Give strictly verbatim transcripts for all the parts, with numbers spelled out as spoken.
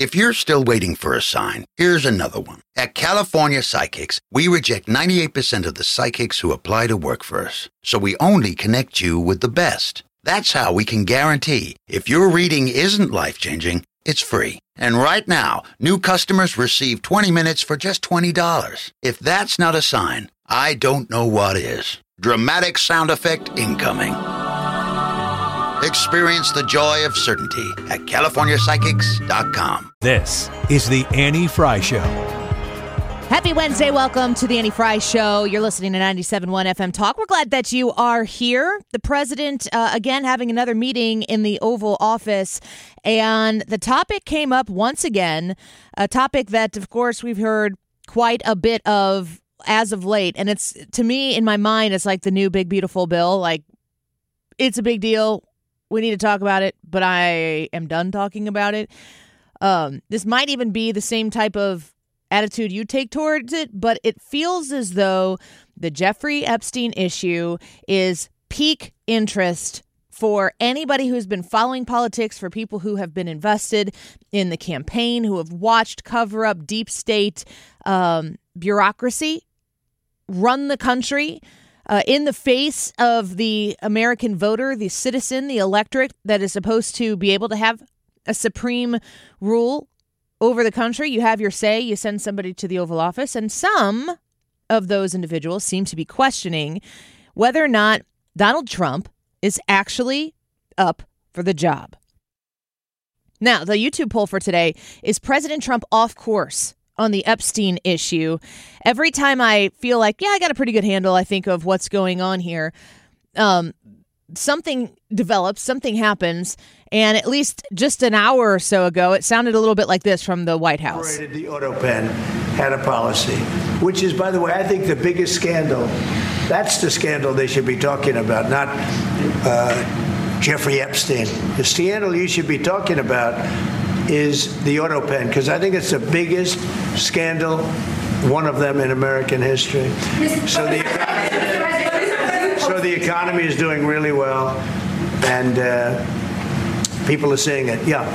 If you're still waiting for a sign, here's another one. At California Psychics, we reject ninety-eight percent of the psychics who apply to work for us. So we only connect you with the best. That's how we can guarantee if your reading isn't life-changing, it's free. And right now, new customers receive twenty minutes for just twenty dollars. If that's not a sign, I don't know what is. Dramatic sound effect incoming. Experience the joy of certainty at California Psychics dot com. This is the Annie Fry Show. Happy Wednesday. Welcome to the Annie Fry Show. You're listening to ninety-seven point one F M Talk. We're glad that you are here. The president, uh, again, having another meeting in the Oval Office. And the topic came up once again, a topic that, of course, we've heard quite a bit of as of late. And it's, to me, in my mind, it's like the new big, beautiful bill. Like, it's a big deal. We need to talk about it, but I am done talking about it. Um, this might even be the same type of attitude you take towards it, but it feels as though the Jeffrey Epstein issue is peak interest for anybody who's been following politics, for people who have been invested in the campaign, who have watched cover up deep state um, bureaucracy run the country. Uh, in the face of the American voter, the citizen, the electorate that is supposed to be able to have a supreme rule over the country. You have your say, you send somebody to the Oval Office, and some of those individuals seem to be questioning whether or not Donald Trump is actually up for the job. Now, the YouTube poll for today is President Trump off course on the Epstein issue. Every time I feel like, yeah, I got a pretty good handle, I think, of what's going on here, um, something develops, something happens, and at least just an hour or so ago, it sounded a little bit like this from the White House. The AutoPen had a policy, which is, by the way, I think the biggest scandal. That's the scandal they should be talking about, not uh, Jeffrey Epstein. The scandal you should be talking about is the AutoPen, because I think it's the biggest scandal, one of them in American history. So the economy, so the economy is doing really well, and uh, people are seeing it. Yeah.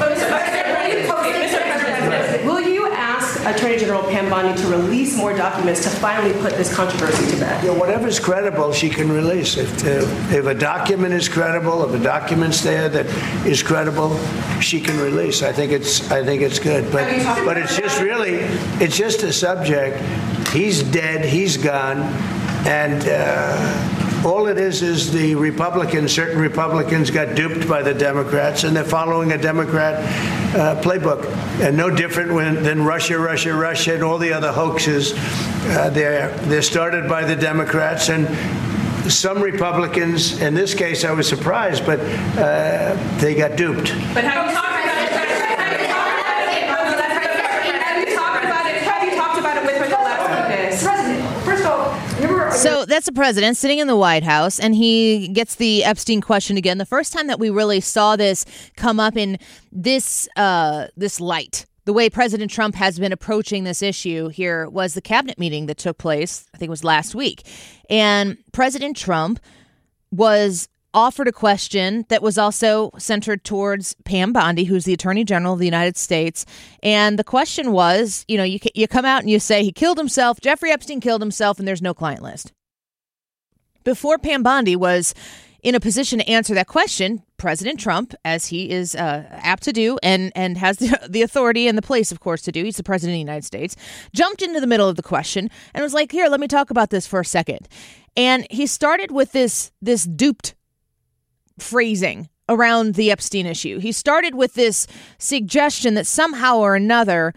Will you ask Attorney General Pam Bondi to release more documents to finally put this controversy to bed? Yeah, whatever's credible, she can release. If uh, if a document is credible, if a document's there that is credible, she can release. I think it's I think it's good. But but it's just really it's just a subject. He's dead. He's gone, and. Uh, All it is is the Republicans, certain Republicans got duped by the Democrats, and they're following a Democrat uh, playbook. And no different when, than Russia, Russia, Russia, and all the other hoaxes. Uh, they're, they're started by the Democrats, and some Republicans, in this case I was surprised, but uh, they got duped. But have you talked about it? Have you talked about it? Have you talked about it? Have you talked about it with her the last witness? President, first of all, remember. So that's the president sitting in the White House, and he gets the Epstein question again. The first time that we really saw this come up in this uh, this light, the way President Trump has been approaching this issue here, was the cabinet meeting that took place, I think it was last week. And President Trump was offered a question that was also centered towards Pam Bondi, who's the Attorney General of the United States. And the question was, you know, you you come out and you say he killed himself, Jeffrey Epstein killed himself, and there's no client list. Before Pam Bondi was in a position to answer that question, President Trump, as he is uh, apt to do and, and has the, the authority and the place, of course, to do, he's the president of the United States, jumped into the middle of the question and was like, here, let me talk about this for a second. And he started with this this duped phrasing around the Epstein issue. He started with this suggestion that somehow or another,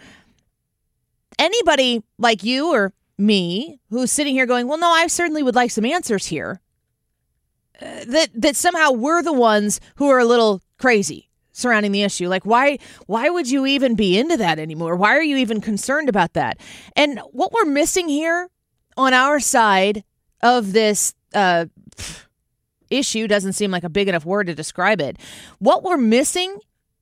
anybody like you or me who's sitting here going, well, no, I certainly would like some answers here, uh, that that somehow we're the ones who are a little crazy surrounding the issue. Like, why why would you even be into that anymore? Why are you even concerned about that? And what we're missing here on our side of this uh issue, doesn't seem like a big enough word to describe it. What we're missing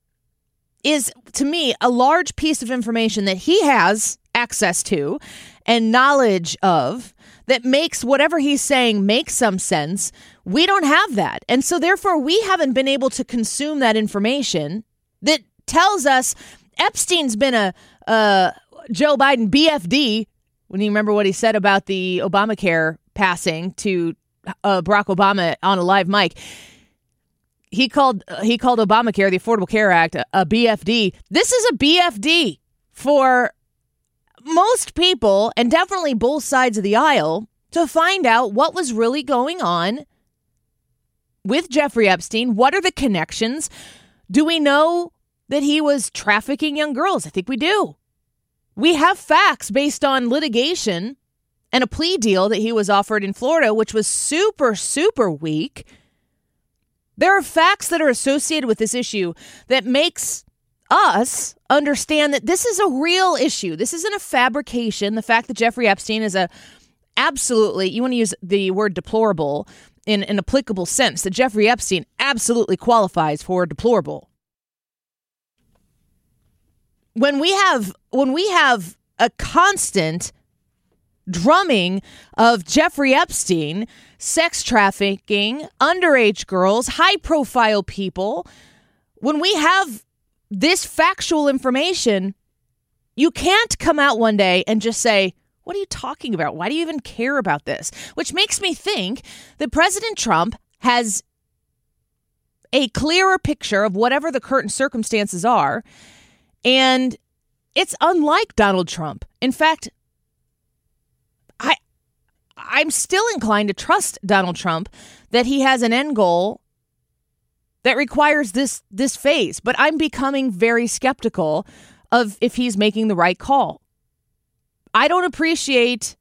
is, to me, a large piece of information that he has access to and knowledge of that makes whatever he's saying make some sense. We don't have that. And so therefore, we haven't been able to consume that information that tells us Epstein's been a uh, Joe Biden B F D. When you remember what he said about the Obamacare passing to uh, Barack Obama on a live mic, he called uh, he called Obamacare, the Affordable Care Act, a, a B F D. This is a B F D for most people, and definitely both sides of the aisle, to find out what was really going on with Jeffrey Epstein. What are the connections? Do we know that he was trafficking young girls? I think we do. We have facts based on litigation and a plea deal that he was offered in Florida, which was super, super weak. There are facts that are associated with this issue that makes us understand that this is a real issue. This isn't a fabrication. The fact that Jeffrey Epstein is a absolutely, you want to use the word deplorable in an applicable sense, that Jeffrey Epstein absolutely qualifies for deplorable. When we have when we have a constant drumming of Jeffrey Epstein, sex trafficking, underage girls, high-profile people, when we have this factual information, you can't come out one day and just say, what are you talking about? Why do you even care about this? Which makes me think that President Trump has a clearer picture of whatever the current circumstances are. And it's unlike Donald Trump. In fact, I, I'm still inclined to trust Donald Trump that he has an end goal that requires this, this phase. But I'm becoming very skeptical of if he's making the right call. I don't appreciate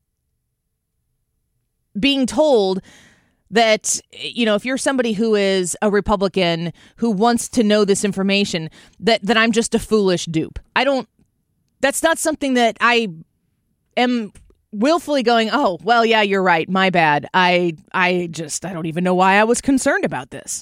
being told that, you know, if you're somebody who is a Republican who wants to know this information, that, that I'm just a foolish dupe. I don't, that's not something that I am willfully going, oh, well, yeah, you're right. My bad. I, I just, I don't even know why I was concerned about this.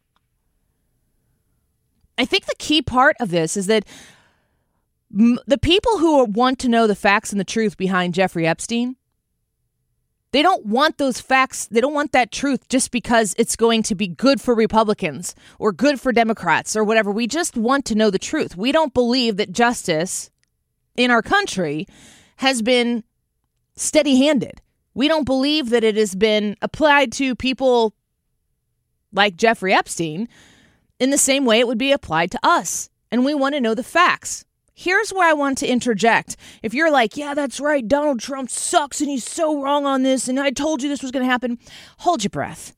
I think the key part of this is that m- the people who want to know the facts and the truth behind Jeffrey Epstein, they don't want those facts. They don't want that truth just because it's going to be good for Republicans or good for Democrats or whatever. We just want to know the truth. We don't believe that justice in our country has been steady-handed. We don't believe that it has been applied to people like Jeffrey Epstein in the same way it would be applied to us. And we want to know the facts. Here's where I want to interject. If you're like, yeah, that's right, Donald Trump sucks and he's so wrong on this and I told you this was going to happen, hold your breath.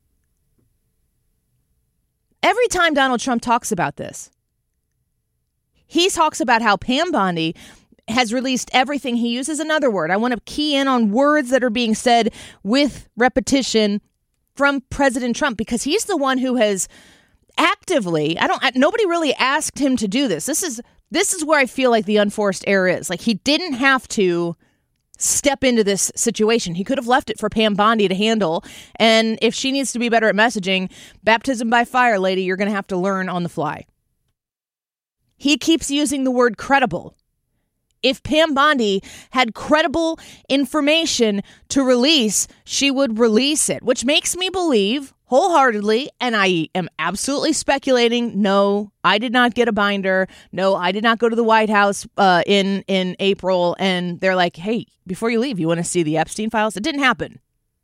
Every time Donald Trump talks about this, he talks about how Pam Bondi has released everything. He uses another word. I want to key in on words that are being said with repetition from President Trump because he's the one who has actively, I don't, nobody really asked him to do this. This is This is where I feel like the unforced error is. Like, he didn't have to step into this situation. He could have left it for Pam Bondi to handle. And if she needs to be better at messaging, baptism by fire, lady, you're going to have to learn on the fly. He keeps using the word credible. If Pam Bondi had credible information to release, she would release it, which makes me believe wholeheartedly, and I am absolutely speculating, no, I did not get a binder. No, I did not go to the White House uh, in, in April, and they're like, hey, before you leave, you want to see the Epstein files? It didn't happen.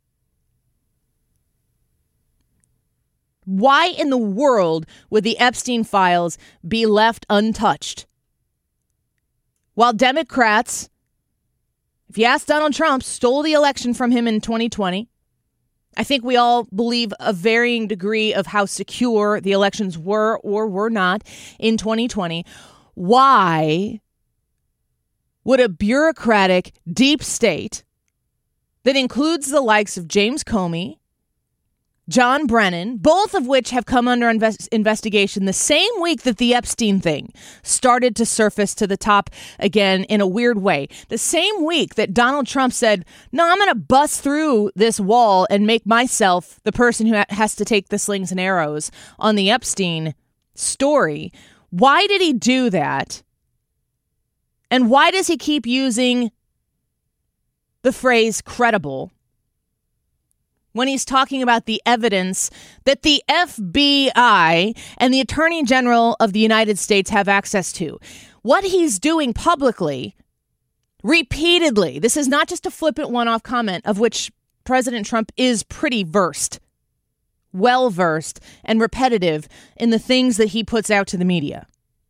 Why in the world would the Epstein files be left untouched? While Democrats, if you ask Donald Trump, stole the election from him in twenty twenty, I think we all believe a varying degree of how secure the elections were or were not in twenty twenty. Why would a bureaucratic deep state that includes the likes of James Comey, John Brennan, both of which have come under invest- investigation the same week that the Epstein thing started to surface to the top again in a weird way. The same week that Donald Trump said, no, I'm going to bust through this wall and make myself the person who ha- has to take the slings and arrows on the Epstein story. Why did he do that? And why does he keep using the phrase credible when he's talking about the evidence that the F B I and the Attorney General of the United States have access to? what he's doing publicly, repeatedly, this is not just a flippant one-off comment, of which President Trump is pretty versed, well-versed, and repetitive in the things that he puts out to the media.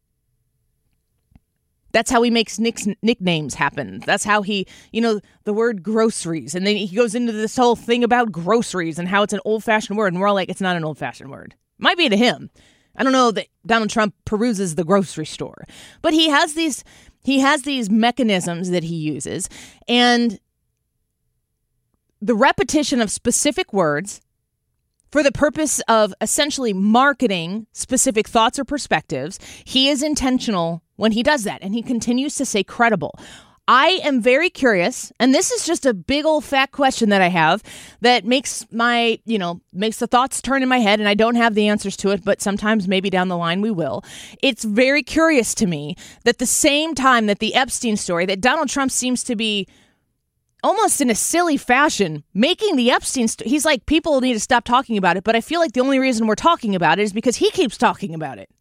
That's how he makes nick- nicknames happen. That's how he, you know, the word groceries. And then he goes into this whole thing about groceries and how it's an old-fashioned word. And we're all like, it's not an old-fashioned word. Might be to him. I don't know that Donald Trump peruses the grocery store. But he has these, he has these mechanisms that he uses. And the repetition of specific words for the purpose of essentially marketing specific thoughts or perspectives, he is intentional when he does that, and he continues to say credible. I am very curious, and this is just a big old fat question that I have that makes my, you know, makes the thoughts turn in my head, and I don't have the answers to it, but sometimes maybe down the line we will. It's very curious to me that the same time that the Epstein story, that Donald Trump seems to be almost in a silly fashion making the Epstein story, he's like, people need to stop talking about it, but I feel like the only reason we're talking about it is because he keeps talking about it.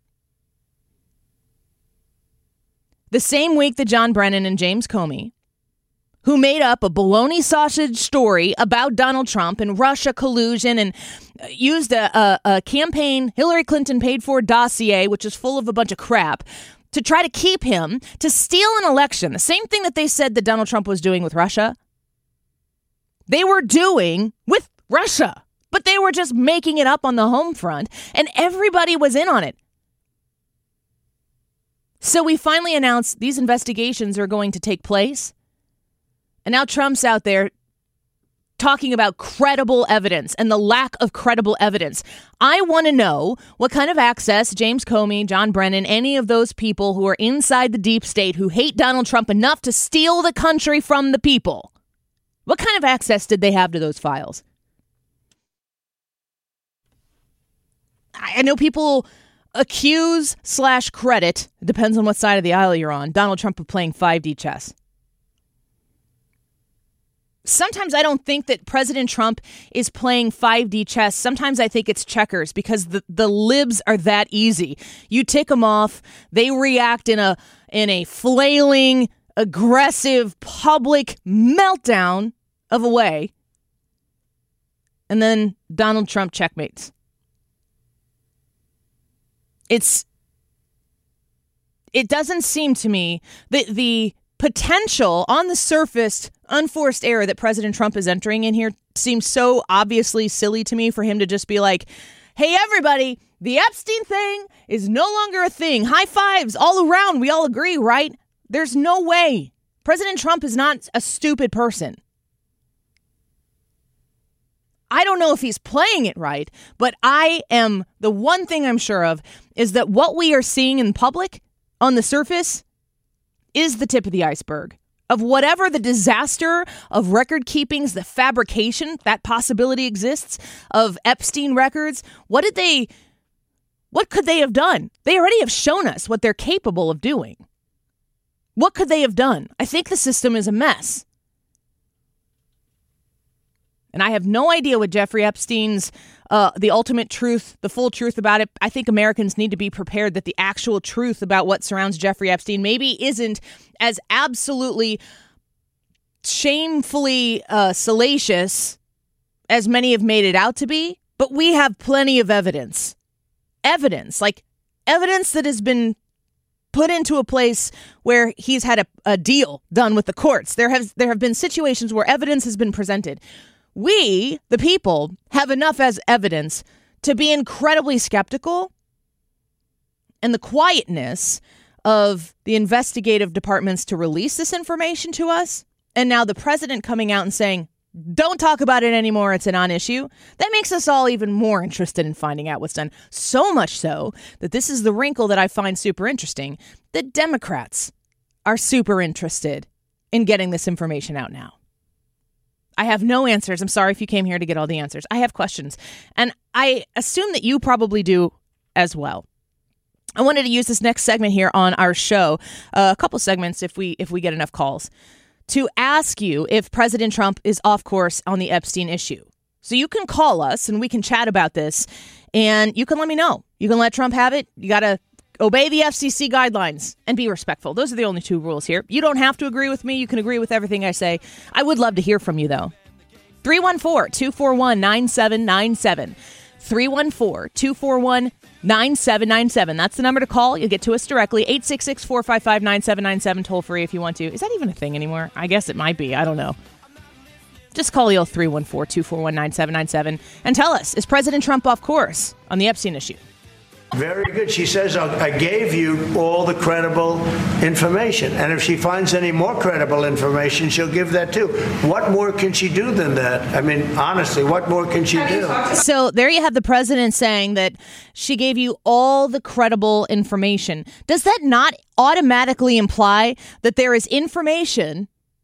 The same week that John Brennan and James Comey, who made up a bologna sausage story about Donald Trump and Russia collusion and used a, a, a campaign Hillary Clinton paid for dossier, which is full of a bunch of crap, to try to keep him, to steal an election. The same thing that they said that Donald Trump was doing with Russia, they were doing with Russia, but they were just making it up on the home front, and everybody was in on it. So we finally announced these investigations are going to take place. And now Trump's out there talking about credible evidence and the lack of credible evidence. I want to know what kind of access James Comey, John Brennan, any of those people who are inside the deep state who hate Donald Trump enough to steal the country from the people, what kind of access did they have to those files? I know people accuse slash credit, depends on what side of the aisle you're on, Donald Trump of playing five D chess. Sometimes I don't think that President Trump is playing five D chess. Sometimes I think it's checkers because the, the libs are that easy. You tick them off, they react in a in a flailing, aggressive, public meltdown of a way, and then Donald Trump checkmates. It's, it doesn't seem to me that the potential on the surface unforced error that President Trump is entering in here seems so obviously silly to me for him to just be like, hey, everybody, the Epstein thing is no longer a thing. High fives all around. We all agree, right? There's no way. President Trump is not a stupid person. I don't know if he's playing it right, but I am, the one thing I'm sure of is that what we are seeing in public on the surface is the tip of the iceberg of whatever the disaster of record keepings, the fabrication, that possibility exists of Epstein records. What did they, what could they have done? They already have shown us what they're capable of doing. What could they have done? I think the system is a mess. And I have no idea what Jeffrey Epstein's, uh, the ultimate truth, the full truth about it. I think Americans need to be prepared that the actual truth about what surrounds Jeffrey Epstein maybe isn't as absolutely shamefully uh, salacious as many have made it out to be. But we have plenty of evidence. Evidence, like evidence that has been put into a place where he's had a, a deal done with the courts. There have, there have been situations where evidence has been presented. We, the people, have enough as evidence to be incredibly skeptical, and the quietness of the investigative departments to release this information to us, and now the president coming out and saying, don't talk about it anymore, it's a non-issue, that makes us all even more interested in finding out what's done. So much so that this is the wrinkle that I find super interesting. The Democrats are super interested in getting this information out now. I have no answers. I'm sorry if you came here to get all the answers. I have questions. And I assume that you probably do as well. I wanted to use this next segment here on our show, uh, a couple segments if we if we get enough calls, to ask you if President Trump is off course on the Epstein issue. So you can call us and we can chat about this and you can let me know. You can let Trump have it. You got to obey the F C C guidelines and be respectful. Those are the only two rules here. You don't have to agree with me. You can agree with everything I say. I would love to hear from you, though. three one four, two four one, nine seven nine seven. three one four, two four one, nine seven nine seven. That's the number to call. You'll get to us directly. eight six six, four five five, nine seven nine seven, toll free if you want to. Is that even a thing anymore? I guess it might be. I don't know. Just call the old three one four, two four one, nine seven nine seven and tell us, is President Trump off course on the Epstein issue? Very good. She says, I gave you all the credible information. And if she finds any more credible information, she'll give that too. What more can she do than that? I mean, honestly, what more can she do? So there you have the president saying that she gave you all the credible information. Does that not automatically imply that there is information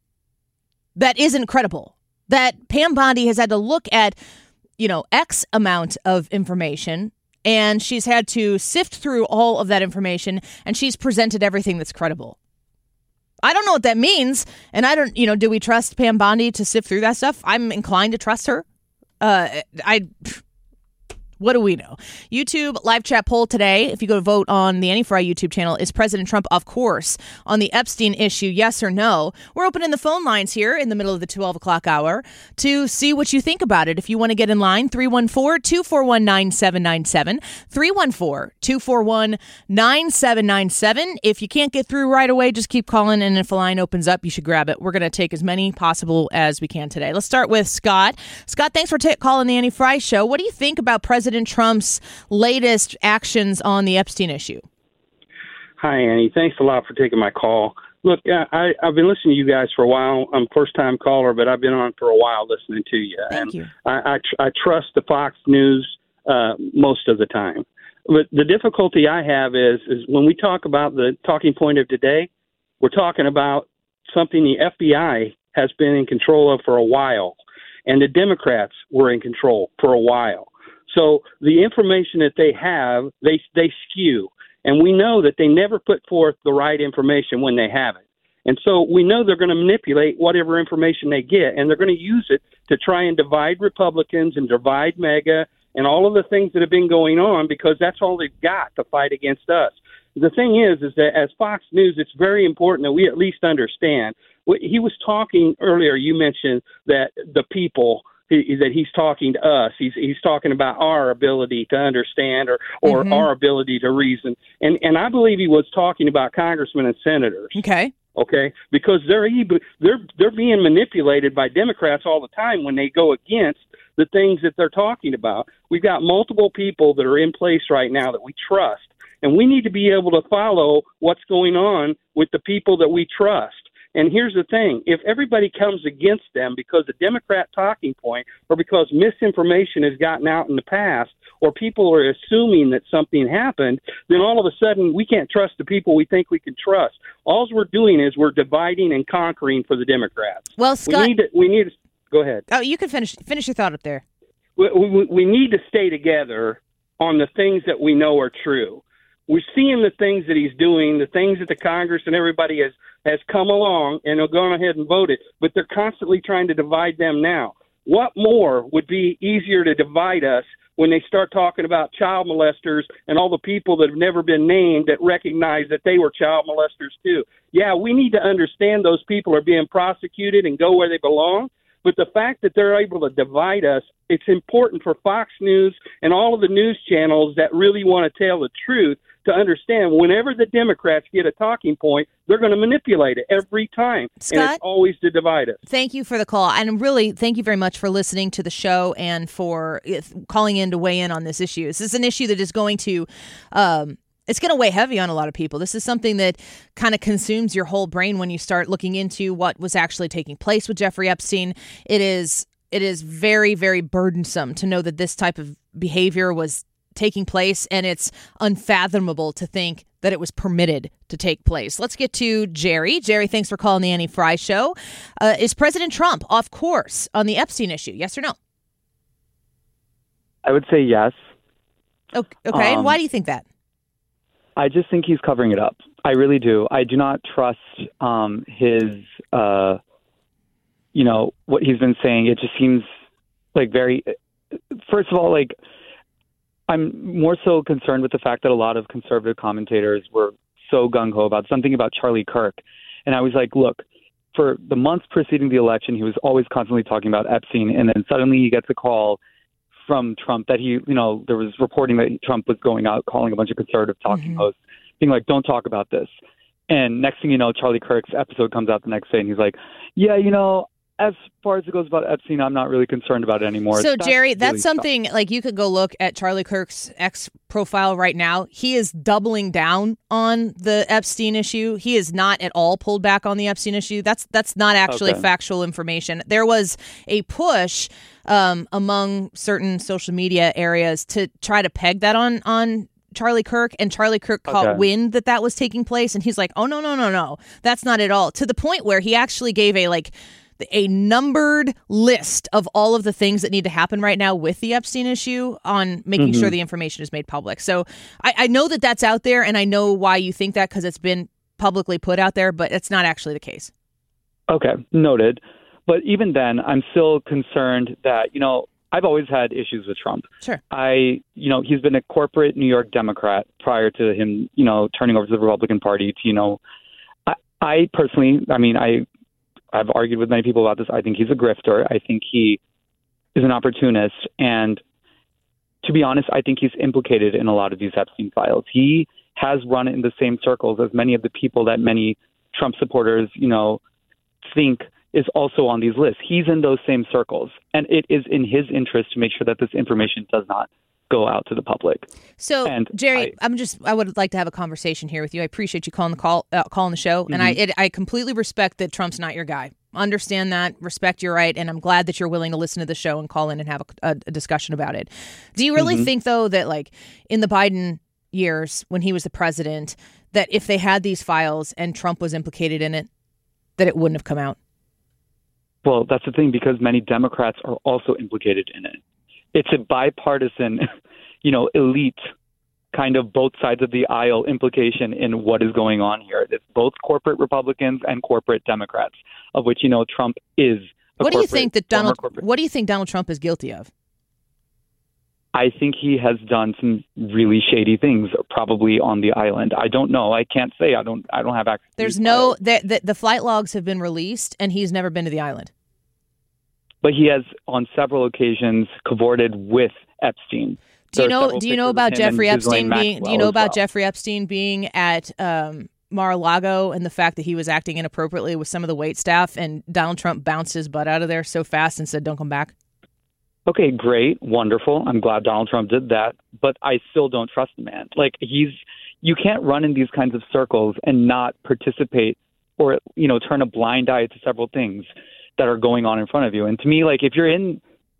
that isn't credible? That Pam Bondi has had to look at, you know, X amount of information, and she's had to sift through all of that information, and she's presented everything that's credible. I don't know what that means, and I don't, you know, do we trust Pam Bondi to sift through that stuff? I'm inclined to trust her. Uh, I... What do we know? YouTube live chat poll today, if you go to vote on the Annie Fry YouTube channel, is President Trump off course on the Epstein issue, yes or no? We're opening the phone lines here in the middle of the twelve o'clock hour to see what you think about it. If you want to get in line, three one four, two four one, nine seven nine seven, three one four, two four one, nine seven nine seven. If you can't get through right away, just keep calling, and if a line opens up, you should grab it. We're going to take as many possible as we can today. Let's start with Scott. Scott, thanks for t- calling the Annie Fry Show. What do you think about President President Trump's latest actions on the Epstein issue? Hi, Annie. Thanks a lot for taking my call. Look, I, I've been listening to you guys for a while. I'm a first-time caller, but I've been on for a while listening to you. Thank and you. I, I, I trust the Fox News uh, most of the time. But the difficulty I have is, is when we talk about the talking point of today, we're talking about something the F B I has been in control of for a while, and the Democrats were in control for a while. So the information that they have, they they skew. And we know that they never put forth the right information when they have it. And so we know they're going to manipulate whatever information they get, and they're going to use it to try and divide Republicans and divide MAGA and all of the things that have been going on, because that's all they've got to fight against us. The thing is, is that as Fox News, it's very important that we at least understand. He was talking earlier, you mentioned that the people – He, that he's talking to us. He's he's talking about our ability to understand or, or mm-hmm. our ability to reason. And and I believe he was talking about congressmen and senators. Okay. Okay. Because they're they're they're being manipulated by Democrats all the time when they go against the things that they're talking about. We've got multiple people that are in place right now that we trust, and we need to be able to follow what's going on with the people that we trust. And here's the thing, if everybody comes against them because a Democrat talking point or because misinformation has gotten out in the past or people are assuming that something happened, then all of a sudden we can't trust the people we think we can trust. All we're doing is we're dividing and conquering for the Democrats. Well, Scott, we need to, we need to go ahead. Oh, you can finish finish your thought up there. We, we, we need to stay together on the things that we know are true. We're seeing the things that he's doing, the things that the Congress and everybody has, has come along and have gone ahead and voted, but they're constantly trying to divide them now. What more would be easier to divide us when they start talking about child molesters and all the people that have never been named that recognize that they were child molesters too? Yeah, we need to understand those people are being prosecuted and go where they belong. But the fact that they're able to divide us, it's important for Fox News and all of the news channels that really want to tell the truth to understand whenever the Democrats get a talking point, they're going to manipulate it every time. Scott, and it's always to divide us. Thank you for the call. And really, thank you very much for listening to the show and for calling in to weigh in on this issue. This is an issue that is going to... Um, It's going to weigh heavy on a lot of people. This is something that kind of consumes your whole brain when you start looking into what was actually taking place with Jeffrey Epstein. It is it is very, very burdensome to know that this type of behavior was taking place, and it's unfathomable to think that it was permitted to take place. Let's get to Jerry. Jerry, thanks for calling the Annie Fry Show. Uh, is President Trump off course on the Epstein issue? Yes or no? I would say yes. Okay, okay. Um, and why do you think that? I just think he's covering it up. I really do. I do not trust um, his, uh, you know, what he's been saying. It just seems like very, first of all, like, I'm more so concerned with the fact that a lot of conservative commentators were so gung-ho about something about Charlie Kirk. And I was like, look, for the months preceding the election, he was always constantly talking about Epstein. And then suddenly he gets a call from Trump that he, you know, there was reporting that Trump was going out calling a bunch of conservative talking mm-hmm. hosts, being like, don't talk about this. And next thing you know, Charlie Kirk's episode comes out the next day and he's like, yeah, you know, as far as it goes about Epstein, I'm not really concerned about it anymore. So, that's Jerry, that's really something tough. Like you could go look at Charlie Kirk's X profile right now. He is doubling down on the Epstein issue. He is not at all pulled back on the Epstein issue. That's that's not actually okay. factual information. There was a push um, among certain social media areas to try to peg that on on Charlie Kirk, and Charlie Kirk caught okay. wind that that was taking place, and he's like, oh, no, no, no, no, that's not at all. To the point where he actually gave a like a numbered list of all of the things that need to happen right now with the Epstein issue on making mm-hmm. sure the information is made public. So I, I know that that's out there, and I know why you think that because it's been publicly put out there, but it's not actually the case. Okay, noted. But even then, I'm still concerned that, you know, I've always had issues with Trump. Sure. I, you know, he's been a corporate New York Democrat prior to him, you know, turning over to the Republican Party to, you know, I, I personally, I mean, I, I've argued with many people about this. I think he's a grifter. I think he is an opportunist. And to be honest, I think he's implicated in a lot of these Epstein files. He has run in the same circles as many of the people that many Trump supporters, you know, think is also on these lists. He's in those same circles. And it is in his interest to make sure that this information does not go out to the public. So, and Jerry, I, I'm just, I would like to have a conversation here with you. I appreciate you calling the call, uh, calling the show. Mm-hmm. And I, it, I completely respect that Trump's not your guy. Understand that, respect your right. And I'm glad that you're willing to listen to the show and call in and have a, a, a discussion about it. Do you really mm-hmm. think though that like in the Biden years when he was the president, that if they had these files and Trump was implicated in it, that it wouldn't have come out? Well, that's the thing, because many Democrats are also implicated in it. It's a bipartisan, you know, elite kind of both sides of the aisle implication in what is going on here. It's both corporate Republicans and corporate Democrats, of which, you know, Trump is a What do you think that Donald corporate. What do you think Donald Trump is guilty of? I think he has done some really shady things, probably on the island. I don't know. I can't say. I don't. I don't have access. There's no. The, the, the flight logs have been released, and he's never been to the island. But he has, on several occasions, cavorted with Epstein. Do you know? Do you know about Jeffrey Epstein being? Do you know about Jeffrey Epstein being at um, Mar-a-Lago and the fact that he was acting inappropriately with some of the wait staff, and Donald Trump bounced his butt out of there so fast and said, "Don't come back." Okay, great, wonderful. I'm glad Donald Trump did that, but I still don't trust the man. Like, he's, you can't run in these kinds of circles and not participate or, you know, turn a blind eye to several things that are going on in front of you. And to me, like, if you're in,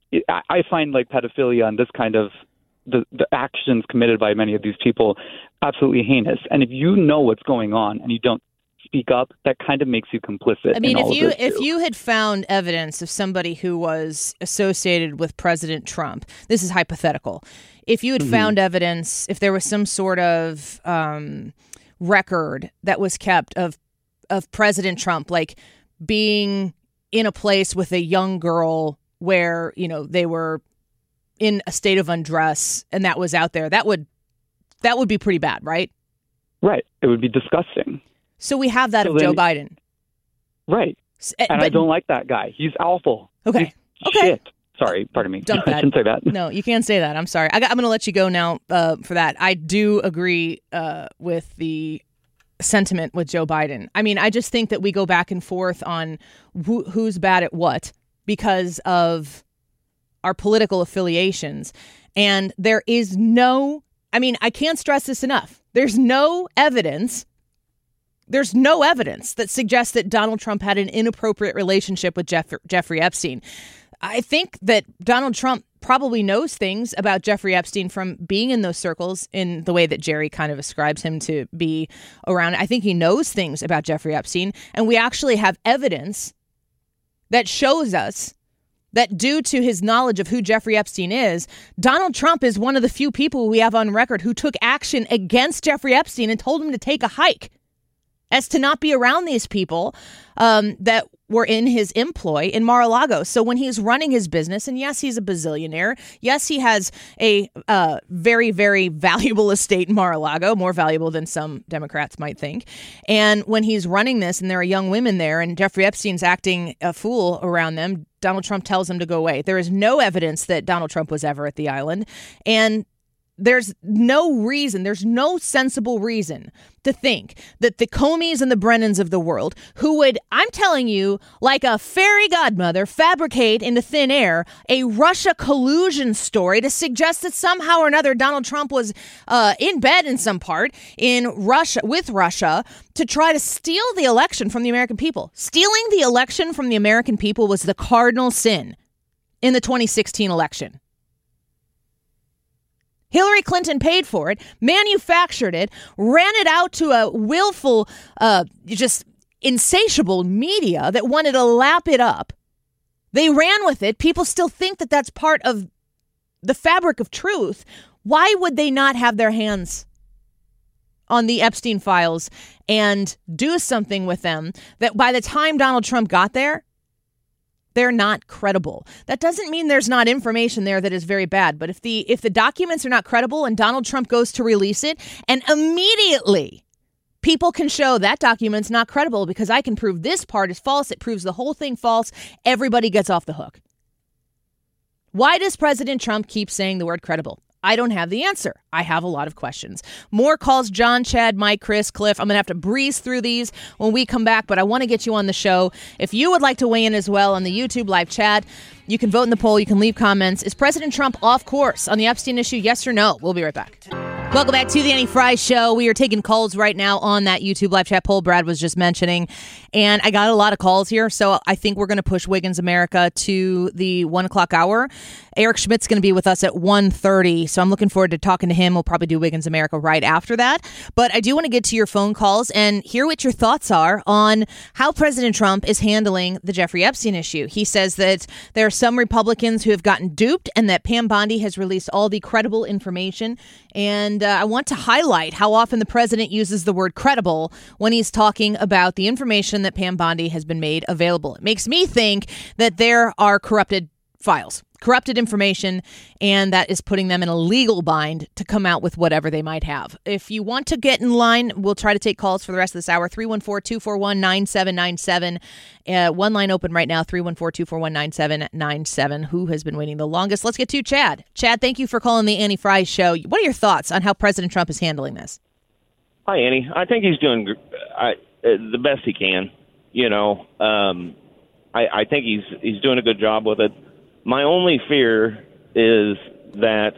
I find like pedophilia and this kind of the, the actions committed by many of these people absolutely heinous. And if you know what's going on and you don't speak up, that kind of makes you complicit. I mean, in if all you of this if too. you had found evidence of somebody who was associated with President Trump, this is hypothetical. If you had mm-hmm. found evidence, if there was some sort of um, record that was kept of of President Trump, like being in a place with a young girl where, you know, they were in a state of undress, and that was out there, that would that would be pretty bad, right? Right. It would be disgusting. So we have that so of then, Joe Biden. Right. And but, I don't like that guy. He's awful. Okay. He's okay. Shit. Sorry, pardon me. Dump I that. shouldn't say that. No, you can't say that. I'm sorry. I got, I'm going to let you go now uh, for that. I do agree uh, with the sentiment with Joe Biden. I mean, I just think that we go back and forth on wh- who's bad at what because of our political affiliations. And there is no, I mean, I can't stress this enough. There's no evidence There's no evidence that suggests that Donald Trump had an inappropriate relationship with Jeff- Jeffrey Epstein. I think that Donald Trump probably knows things about Jeffrey Epstein from being in those circles in the way that Jerry kind of ascribes him to be around. I think he knows things about Jeffrey Epstein, and we actually have evidence that shows us that due to his knowledge of who Jeffrey Epstein is, Donald Trump is one of the few people we have on record who took action against Jeffrey Epstein and told him to take a hike as to not be around these people um, that were in his employ in Mar-a-Lago. So when he's running his business, and yes, he's a bazillionaire. Yes, he has a uh, very, very valuable estate in Mar-a-Lago, more valuable than some Democrats might think. And when he's running this and there are young women there and Jeffrey Epstein's acting a fool around them, Donald Trump tells him to go away. There is no evidence that Donald Trump was ever at the island. And there's no reason, there's no sensible reason to think that the Comeys and the Brennans of the world, who would, I'm telling you, like a fairy godmother, fabricate into thin air a Russia collusion story to suggest that somehow or another Donald Trump was uh, in bed in some part in Russia with Russia to try to steal the election from the American people. Stealing the election from the American people was the cardinal sin in the twenty sixteen election. Hillary Clinton paid for it, manufactured it, ran it out to a willful, uh, just insatiable media that wanted to lap it up. They ran with it. People still think that that's part of the fabric of truth. Why would they not have their hands on the Epstein files and do something with them that by the time Donald Trump got there, they're not credible? That doesn't mean there's not information there that is very bad. But if the if the documents are not credible and Donald Trump goes to release it and immediately people can show that document's not credible because I can prove this part is false, it proves the whole thing false, everybody gets off the hook. Why does President Trump keep saying the word credible? I don't have the answer. I have a lot of questions. More calls, John, Chad, Mike, Chris, Cliff. I'm going to have to breeze through these when we come back, but I want to get you on the show. If you would like to weigh in as well on the YouTube live chat, you can vote in the poll. You can leave comments. Is President Trump off course on the Epstein issue? Yes or no? We'll be right back. Welcome back to the Annie Frey Show. We are taking calls right now on that YouTube live chat poll Brad was just mentioning. And I got a lot of calls here, so I think we're going to push Wiggins America to the one o'clock hour. Eric Schmidt's going to be with us at one thirty, so I'm looking forward to talking to him. We'll probably do Wiggins America right after that. But I do want to get to your phone calls and hear what your thoughts are on how President Trump is handling the Jeffrey Epstein issue. He says that there are some Republicans who have gotten duped and that Pam Bondi has released all the credible information. And uh, I want to highlight how often the president uses the word credible when he's talking about the information that Pam Bondi has been made available. It makes me think that there are corrupted files, corrupted information, and that is putting them in a legal bind to come out with whatever they might have. If you want to get in line, we'll try to take calls for the rest of this hour. three one four, two four one, nine seven nine seven. Uh, one line open right now, three one four, two four one, nine seven nine seven. Who has been waiting the longest? Let's get to Chad. Chad, thank you for calling the Annie Frey Show. What are your thoughts on how President Trump is handling this? Hi, Annie. I think he's doing I, uh, the best he can. You know, um, I, I think he's he's doing a good job with it. My only fear is that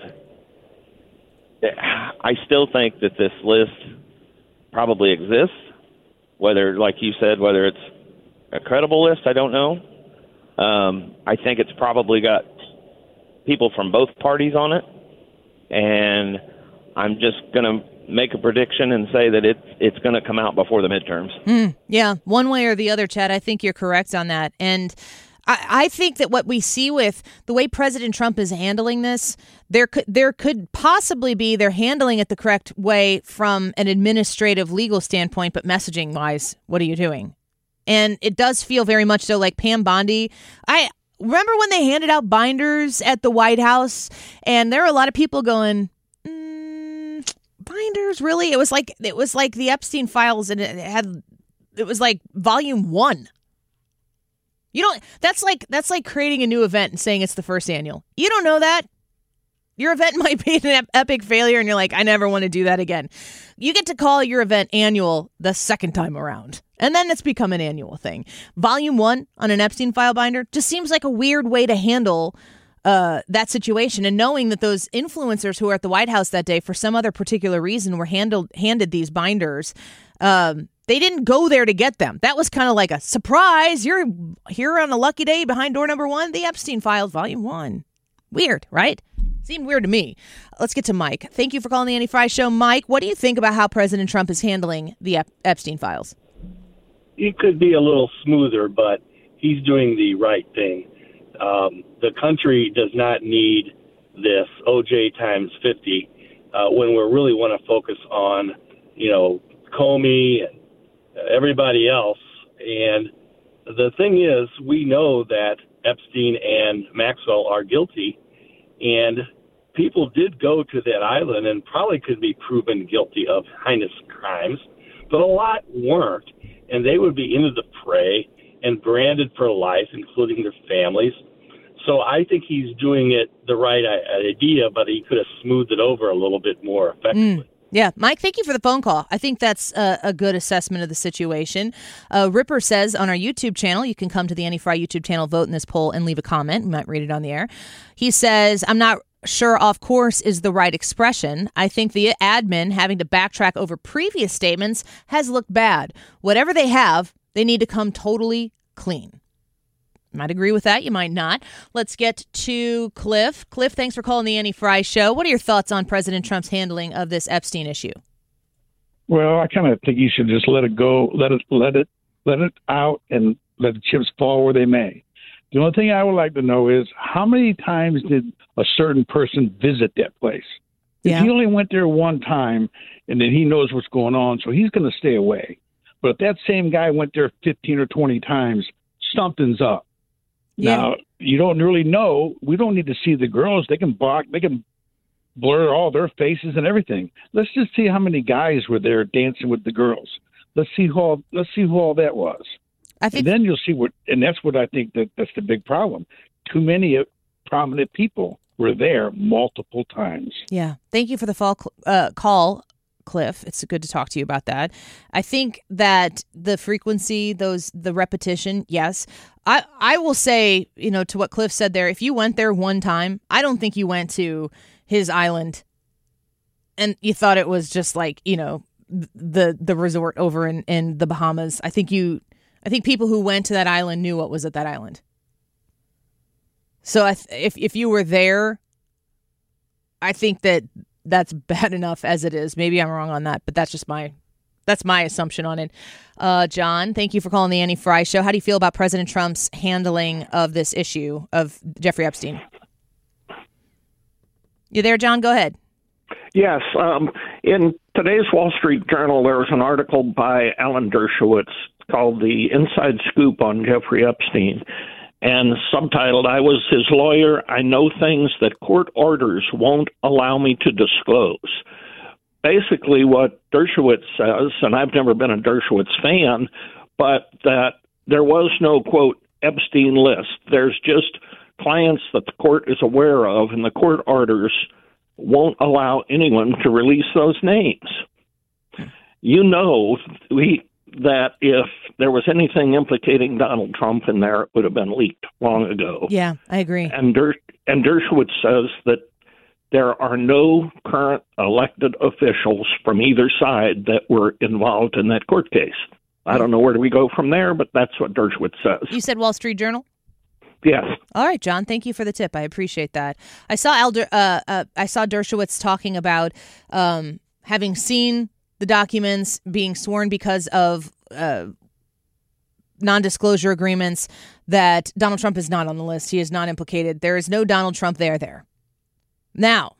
I still think that this list probably exists, whether, like you said, whether it's a credible list, I don't know. Um, I think it's probably got people from both parties on it, and I'm just going to make a prediction and say that it, it's going to come out before the midterms. Mm, yeah, one way or the other, Chad. I think you're correct on that. And I, I think that what we see with the way President Trump is handling this, there could there could possibly be they're handling it the correct way from an administrative legal standpoint, but messaging wise, what are you doing? And it does feel very much so like Pam Bondi. I remember when they handed out binders at the White House, and there were a lot of people going, mm, binders, really? It was like it was like the Epstein files, and it had it was like volume one. You don't. That's like that's like creating a new event and saying it's the first annual. You don't know that. Your event might be an epic failure, and you're like, I never want to do that again. You get to call your event annual the second time around, and then it's become an annual thing. Volume one on an Epstein file binder just seems like a weird way to handle uh, that situation. And knowing that those influencers who were at the White House that day for some other particular reason were handled handed these binders, um, they didn't go there to get them. That was kind of like a surprise. You're here on a lucky day behind door number one, the Epstein files, volume one. Weird, right? Seemed weird to me. Let's get to Mike. Thank you for calling the Annie Frey Show. Mike, what do you think about how President Trump is handling the Ep- Epstein files? He could be a little smoother, but he's doing the right thing. Um, the country does not need this O J times fifty uh, when we really want to focus on, you know, Comey and everybody else. And the thing is, we know that Epstein and Maxwell are guilty, and people did go to that island and probably could be proven guilty of heinous crimes, but a lot weren't, and they would be into the fray and branded for life, including their families. So I think he's doing it the right idea, but he could have smoothed it over a little bit more effectively. Mm. Yeah. Mike, thank you for the phone call. I think that's a, a good assessment of the situation. Uh, Ripper says on our YouTube channel, you can come to the Annie Frey YouTube channel, vote in this poll, and leave a comment. We might read it on the air. He says, I'm not sure off course is the right expression. I think the admin having to backtrack over previous statements has looked bad. Whatever they have, they need to come totally clean. You might agree with that. You might not. Let's get to Cliff. Cliff, thanks for calling the Annie Frey Show. What are your thoughts on President Trump's handling of this Epstein issue? Well, I kind of think you should just let it go, let it, let it, let it out, and let the chips fall where they may. The only thing I would like to know is how many times did a certain person visit that place? If Yeah. he only went there one time, and then he knows what's going on, so he's going to stay away. But if that same guy went there fifteen or twenty times, something's up. Yeah. Now, you don't really know. We don't need to see the girls. They can block, they can blur all their faces and everything. Let's just see how many guys were there dancing with the girls. Let's see who all, let's see who all that was. I think and then you'll see what, and that's what I think that that's the big problem. Too many prominent people were there multiple times. Yeah. Thank you for the fall, uh, call, Cliff. It's good to talk to you about that. I think that the frequency, those the repetition, yes. I, I will say, you know, to what Cliff said there, if you went there one time, I don't think you went to his island and you thought it was just like, you know, the the resort over in, in the Bahamas. I think you I think people who went to that island knew what was at that island. So I th- if if you were there, I think that that's bad enough as it is. Maybe I'm wrong on that, but that's just my that's my assumption on it. Uh, John, thank you for calling the Annie Frey Show. How do you feel about President Trump's handling of this issue of Jeffrey Epstein? You there, John? Go ahead. Yes. Um, in today's Wall Street Journal, there was an article by Alan Dershowitz called The Inside Scoop on Jeffrey Epstein, and subtitled, I was his lawyer. I know things that court orders won't allow me to disclose. Basically what Dershowitz says, and I've never been a Dershowitz fan, but that there was no, quote, Epstein list. There's just clients that the court is aware of, and the court orders won't allow anyone to release those names. You know we, that if there was anything implicating Donald Trump in there, it would have been leaked long ago. Yeah, I agree. And, Der- and Dershowitz says that there are no current elected officials from either side that were involved in that court case. I don't know where do we go from there, but that's what Dershowitz says. You said Wall Street Journal? Yes. All right, John. Thank you for the tip. I appreciate that. I saw Elder. Uh, uh, I saw Dershowitz talking about um, having seen the documents, being sworn because of uh, non-disclosure agreements, that Donald Trump is not on the list. He is not implicated. There is no Donald Trump there. There. Now,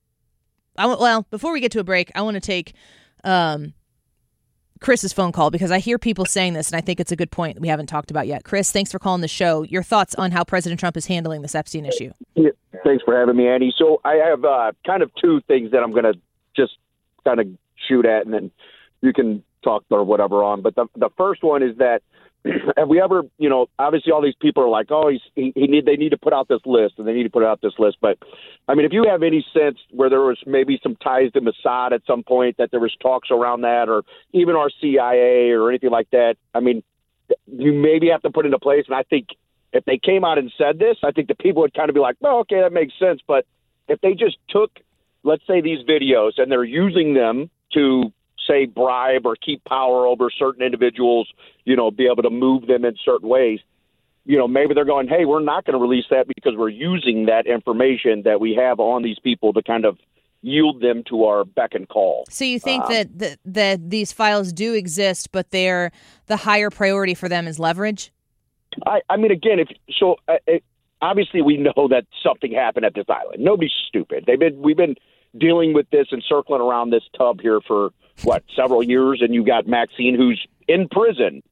I w- well, before we get to a break, I want to take um, Chris's phone call because I hear people saying this, and I think it's a good point we haven't talked about yet. Chris, thanks for calling the show. Your thoughts on how President Trump is handling this Epstein issue? Yeah, thanks for having me, Annie. So I have uh, kind of two things that I'm going to just kind of shoot at, and then you can talk or whatever on. But the the first one is that have we ever, you know, obviously all these people are like, oh, he's, he, he need they need to put out this list and they need to put out this list. But I mean, if you have any sense where there was maybe some ties to Mossad at some point, that there was talks around that, or even our C I A or anything like that, I mean, you maybe have to put into place. And I think if they came out and said this, I think the people would kind of be like, well, okay, that makes sense. But if they just took, let's say, these videos and they're using them to say bribe or keep power over certain individuals, you know, be able to move them in certain ways, you know, maybe they're going, hey, we're not going to release that because we're using that information that we have on these people to kind of yield them to our beck and call. So you think um, that, that that these files do exist, but they're the higher priority for them is leverage? I, I mean, again, if so, uh, it, obviously we know that something happened at this island. Nobody's stupid. They've been we've been dealing with this and circling around this tub here for what several years, and you got Maxine, who's in prison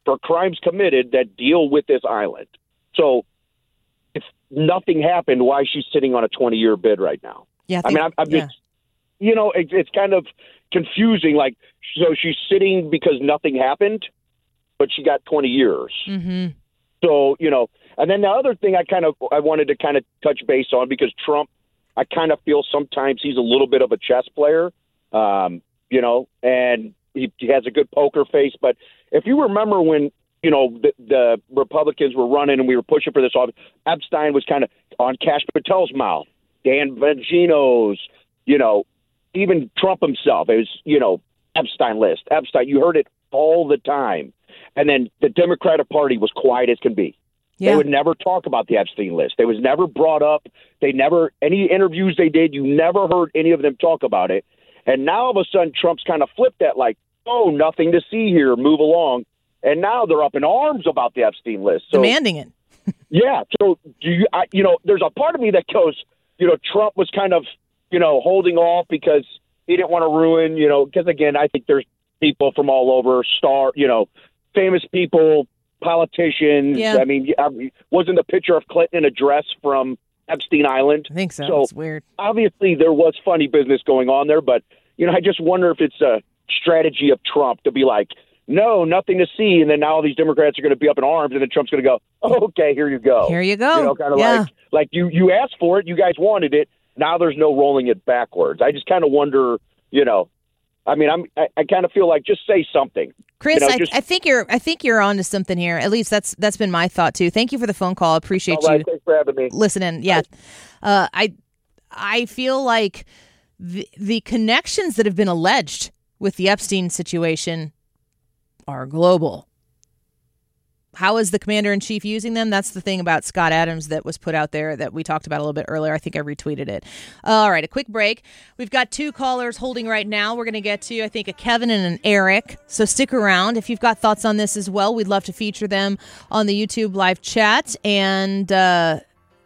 for crimes committed that deal with this island. So if nothing happened, why is she sitting on a twenty-year bid right now? Yeah, I, I think, mean, I'm, I'm yeah. just, you know, it, it's kind of confusing. Like, so she's sitting because nothing happened, but she got twenty years. Mm-hmm. So, you know, and then the other thing I kind of I wanted to kind of touch base on, because Trump, I kind of feel sometimes he's a little bit of a chess player, um, you know, and he, he has a good poker face. But if you remember when, you know, the, the Republicans were running and we were pushing for this, Epstein was kind of on Kash Patel's mouth, Dan Bongino's, you know, even Trump himself. It was, you know, Epstein list, Epstein. You heard it all the time. And then the Democratic Party was quiet as can be. Yeah. They would never talk about the Epstein list. It was never brought up. They never, any interviews they did, you never heard any of them talk about it. And now all of a sudden, Trump's kind of flipped that, like, oh, nothing to see here, move along. And now they're up in arms about the Epstein list. So, demanding it. yeah. So, do you, I, you know, there's a part of me that goes, you know, Trump was kind of, you know, holding off because he didn't want to ruin, you know, because, again, I think there's people from all over, star, you know, famous people, politicians. Yeah. I mean, wasn't the picture of Clinton a dress from Epstein Island? I think so. So it's weird. Obviously, there was funny business going on there, but, you know, I just wonder if it's a strategy of Trump to be like, no, nothing to see, and then now all these Democrats are going to be up in arms, and then Trump's going to go, oh, okay, here you go. Here you go. You know, kind of yeah. like, like you, you asked for it, you guys wanted it, now there's no rolling it backwards. I just kind of wonder, you know, I mean, I'm, I, I kind of feel like just say something. Chris, you know, I, just, I think you're I think you're onto something here. At least that's that's been my thought too. Thank you for the phone call. Appreciate all right, you thanks for having me. listening. Yeah, uh, I I feel like the the connections that have been alleged with the Epstein situation are global. How is the commander-in-chief using them? That's the thing about Scott Adams that was put out there that we talked about a little bit earlier. I think I retweeted it. All right, a quick break. We've got two callers holding right now. We're going to get to, I think, a Kevin and an Eric. So stick around. If you've got thoughts on this as well, we'd love to feature them on the YouTube live chat. And uh,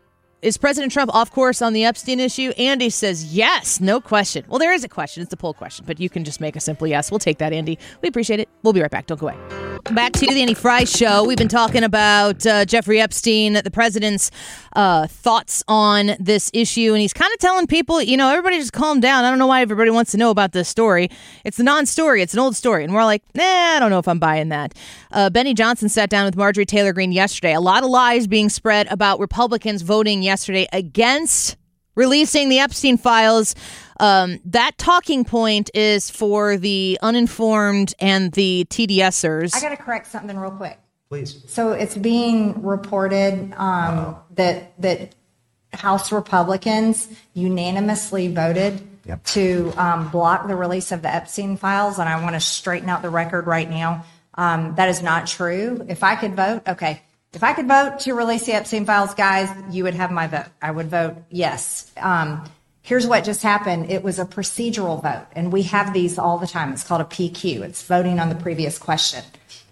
is President Trump off course on the Epstein issue? Andy says yes, no question. Well, there is a question. It's a poll question, but you can just make a simple yes. We'll take that, Andy. We appreciate it. We'll be right back. Don't go away. Back to the Annie Fry Show. We've been talking about uh, Jeffrey Epstein, the president's uh, thoughts on this issue. And he's kind of telling people, you know, everybody just calm down. I don't know why everybody wants to know about this story. It's a non-story. It's an old story. And we're like, nah, I don't know if I'm buying that. Uh, Benny Johnson sat down with Marjorie Taylor Greene yesterday. A lot of lies being spread about Republicans voting yesterday against releasing the Epstein files. Um, that talking point is for the uninformed and the TDSers. I got to correct something real quick. Please. So it's being reported um, that that House Republicans unanimously voted yep. to um, block the release of the Epstein files, and I want to straighten out the record right now. Um, that is not true. If I could vote, okay. If I could vote to release the Epstein files, guys, you would have my vote. I would vote yes. Um, here's what just happened. It was a procedural vote, and we have these all the time. It's called a P Q. It's voting on the previous question.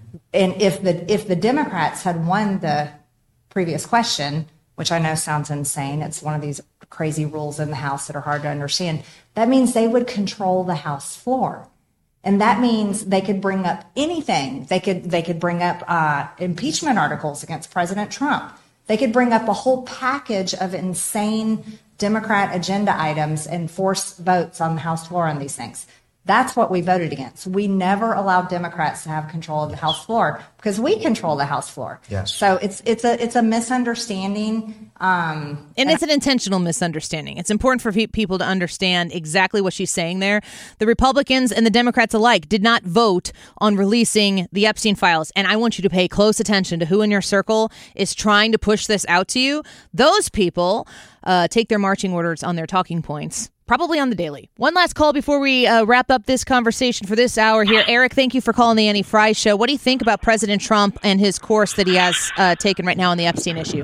And if the if the Democrats had won the previous question, which I know sounds insane, it's one of these crazy rules in the House that are hard to understand, that means they would control the House floor. And that means they could bring up anything. They could they could bring up uh, impeachment articles against President Trump. They could bring up a whole package of insane Democrat agenda items and force votes on the House floor on these things. That's what we voted against. We never allowed Democrats to have control of the House floor because we control the House floor. Yes. So it's it's a it's a misunderstanding. Um, and it's an intentional misunderstanding. It's important for pe- people to understand exactly what she's saying there. The Republicans and the Democrats alike did not vote on releasing the Epstein files. And I want you to pay close attention to who in your circle is trying to push this out to you. Those people uh, take their marching orders on their talking points. Probably on the daily. One last call before we uh, wrap up this conversation for this hour here. Eric, thank you for calling the Annie Fry Show. What do you think about President Trump and his course that he has uh, taken right now on the Epstein issue?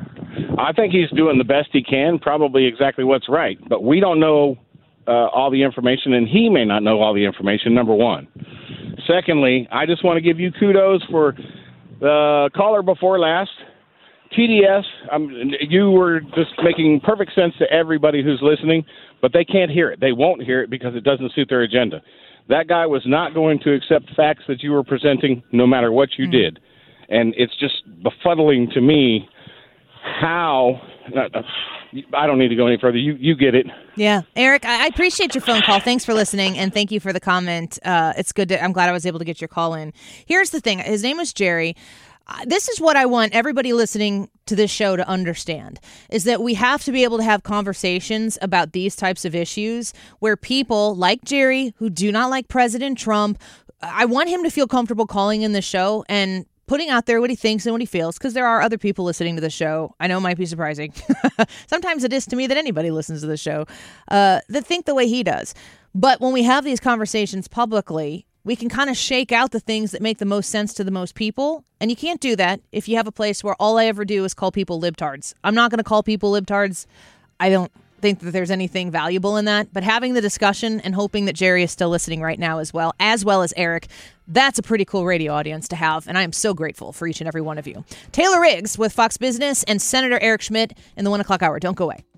I think he's doing the best he can, probably exactly what's right. But we don't know uh, all the information, and he may not know all the information, number one. Secondly, I just want to give you kudos for the caller before last. T D S, um, you were just making perfect sense to everybody who's listening, but they can't hear it. They won't hear it because it doesn't suit their agenda. That guy was not going to accept facts that you were presenting, no matter what you mm. did. And it's just befuddling to me how uh, I don't need to go any further. You you get it. Yeah, Eric, I appreciate your phone call. Thanks for listening, and thank you for the comment. Uh, it's good. To, I'm glad I was able to get your call in. Here's the thing. His name was Jerry. Uh, this is what I want everybody listening to this show to understand, is that we have to be able to have conversations about these types of issues where people like Jerry, who do not like President Trump, I want him to feel comfortable calling in the show and putting out there what he thinks and what he feels, because there are other people listening to the show. I know it might be surprising. Sometimes it is to me that anybody listens to the show uh, that think the way he does. But when we have these conversations publicly, we can kind of shake out the things that make the most sense to the most people. And you can't do that if you have a place where all I ever do is call people libtards. I'm not going to call people libtards. I don't think that there's anything valuable in that. But having the discussion and hoping that Jerry is still listening right now as well, as well as Eric, that's a pretty cool radio audience to have. And I am so grateful for each and every one of you. Taylor Riggs with Fox Business and Senator Eric Schmidt in the one o'clock hour. Don't go away.